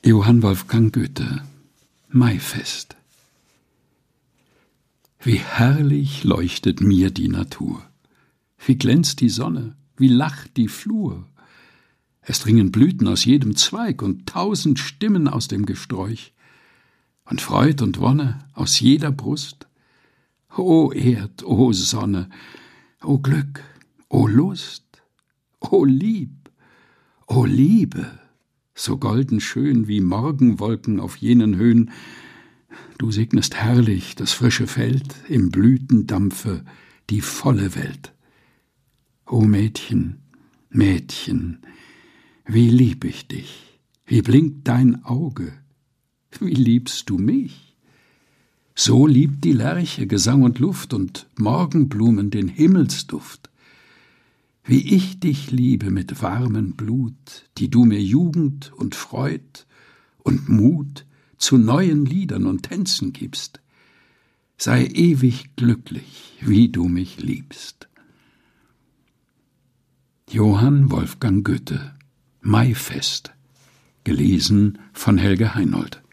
Johann Wolfgang Goethe, Maifest. Wie herrlich leuchtet mir die Natur, wie glänzt die Sonne, wie lacht die Flur. Es dringen Blüten aus jedem Zweig und 1000 Stimmen aus dem Gesträuch und Freud und Wonne aus jeder Brust. O Erd, o Sonne, o Glück, o Lust, o Lieb, o Liebe, so golden schön wie Morgenwolken auf jenen Höhen. Du segnest herrlich das frische Feld, im Blütendampfe die volle Welt. O Mädchen, Mädchen, wie lieb ich dich, wie blinkt dein Auge, wie liebst du mich? So liebt die Lerche Gesang und Luft und Morgenblumen den Himmelsduft. Wie ich dich liebe mit warmem Blut, die du mir Jugend und Freud und Mut zu neuen Liedern und Tänzen gibst. Sei ewig glücklich, wie du mich liebst. Johann Wolfgang Goethe, Maifest, gelesen von Helge Heinold.